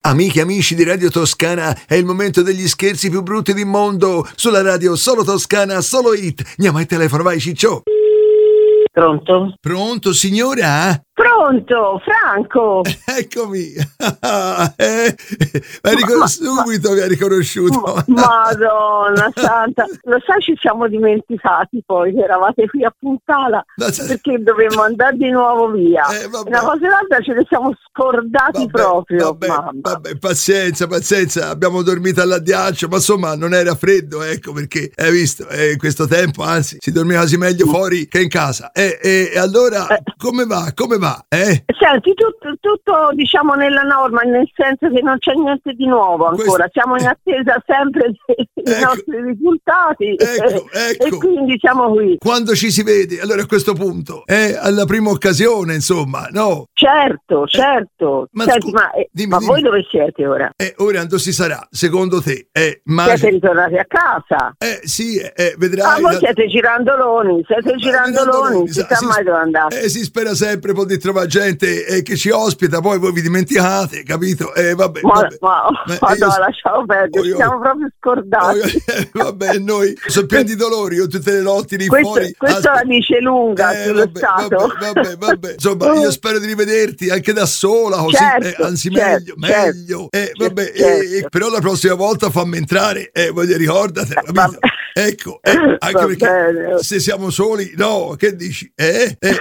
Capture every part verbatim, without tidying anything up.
Amiche e amici di Radio Toscana, è il momento degli scherzi più brutti del mondo. Sulla radio solo Toscana, solo hit. Andiamo al telefono, vai Ciccio. Pronto? Pronto, signora? Pronto, Franco! Eccomi! eh, mi ha ricon- ma, subito ma, mi ha riconosciuto. Ma, Madonna santa! Lo sai, ci siamo dimenticati poi che eravate qui a Puntala perché dovevamo andare di nuovo via. Eh, Una cosa e l'altra ce ne siamo scordati vabbè, proprio. Vabbè, vabbè, pazienza, pazienza, abbiamo dormito all'addiaccio, ma insomma non era freddo, ecco perché, hai visto, eh, in questo tempo anzi si dormiva quasi meglio fuori che in casa. E eh, eh, allora, eh. come va? Come va? Eh? Senti, tutto, tutto diciamo nella norma, nel senso che non c'è niente di nuovo ancora. Questo... siamo in attesa sempre dei ecco. nostri risultati ecco, e, ecco. e quindi siamo qui. Quando ci si vede? Allora a questo punto è eh, alla prima occasione, insomma, no? Certo, certo. Eh, ma Senti, scu- ma, eh, dimmi, ma dimmi. voi dove siete ora? Eh, ora dove si sarà, secondo te? Eh, immagino... Siete ritornati a casa? Eh sì, eh, vedrai. Ah, voi la... siete girandoloni, siete eh, girandoloni, si sa mai dove andate. Eh, si spera sempre poi di trovare gente eh, che ci ospita, poi voi vi dimenticate, capito? Eh, vabbè, ma, vabbè. Ma, ma ma io... no, lasciamo perdere, oh, siamo proprio scordati. Oh, eh, vabbè, noi sono pieni di dolori, io tutte le notti lì questo, fuori. Questo la dice lunga eh, sullo vabbè, stato. Vabbè, vabbè, vabbè. Insomma, io spero di rivederti anche da sola, così, certo, eh, anzi certo, meglio, certo, meglio. Eh, vabbè, certo. eh, eh, però la prossima volta fammi entrare, eh, voglio ricordatela, capito? Ecco, eh, anche va perché bene. se siamo soli, no, che dici? Eh? eh.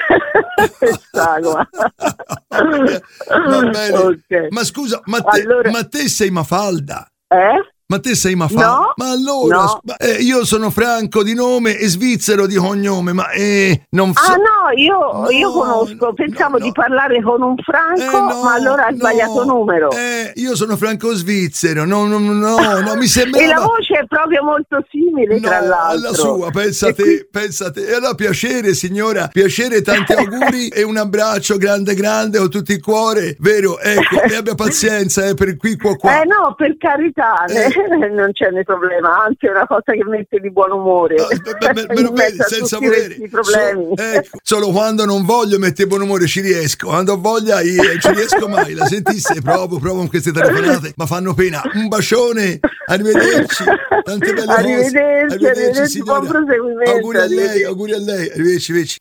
Va bene. Okay. Ma scusa, ma te, allora... ma te sei Mafalda? Eh? Ma te sei Mafalda? No, ma allora, no. ma, eh, io sono Franco di nome e svizzero di cognome, ma eh, non so. Ah no, io, no, io conosco, pensavo no, di no. parlare con un Franco, eh, no, ma allora hai no. sbagliato numero. Eh, io sono Franco svizzero, no, no, no, no, mi sembrava... E la voce è proprio molto simile, no, tra l'altro. alla sua, pensa e te, qui... pensa te. E allora piacere signora, piacere, tanti auguri e un abbraccio grande grande con tutto il cuore, vero? Ecco, e abbia pazienza eh, per qui qua qua. Eh no, per carità, eh. non c'è né problema, anzi è una cosa che mette di buon umore. No, beh, beh, me lo vedi, senza volere. Problemi. So, ecco, solo quando non voglio mettere buon umore ci riesco, quando ho voglia io non ci riesco mai. La sentisse, provo, provo con queste telefonate, ma fanno pena. Un bacione, arrivederci, tante belle arrivederci, cose. Arrivederci, arrivederci, buon proseguimento. Auguri a lei, auguri a lei, arrivederci, arrivederci.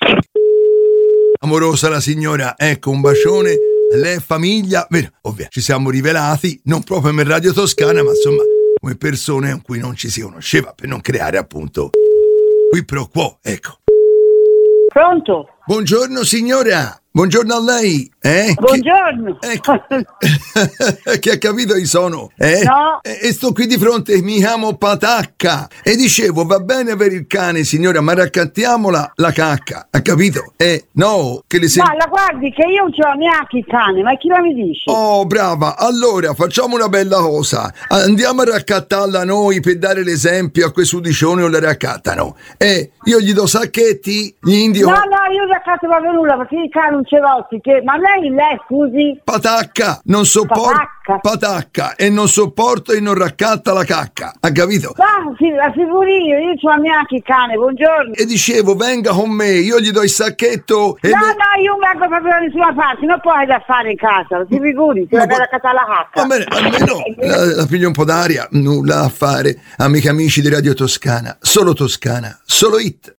Amorosa la signora, ecco un bacione, lei è famiglia, vero, ovvio, ci siamo rivelati, non proprio in Radio Toscana, ma insomma come persone con cui non ci si conosceva, per non creare appunto qui pro quo, ecco. Pronto? Buongiorno signora, buongiorno a lei. Eh? Buongiorno. Che, ecco. Che ha capito chi sono? Eh? No. E, e sto qui di fronte, mi chiamo Patacca. E dicevo, va bene avere il cane signora, ma raccattiamola la cacca, ha capito? Eh, no, che le sembra... Ma la guardi che io non ce l'ho neanche il cane, ma chi la mi dice? Oh, brava, allora facciamo una bella cosa. Andiamo a raccattarla noi per dare l'esempio a quei sudicioni o la raccattano. Eh, io gli do sacchetti, gli indio... No, no, io raccatto proprio nulla, perché il cane non ce l'ho, che... ma lei, lei, scusi? Patacca, non sopporto... Patacca. Patacca, e non sopporto e non raccatta la cacca, ha capito? Ma sì, la figuri io, io non ce l'ho neanche il cane, buongiorno. E dicevo, venga con me, io gli do il sacchetto e... No, le... no, io non vengo proprio da nessuna parte, non puoi da fare in casa, si figuri, si va a raccattare la cacca. Va bene, almeno la, la piglio un po' d'aria, nulla a fare. Amiche e amici di Radio Toscana, solo Toscana, solo hit.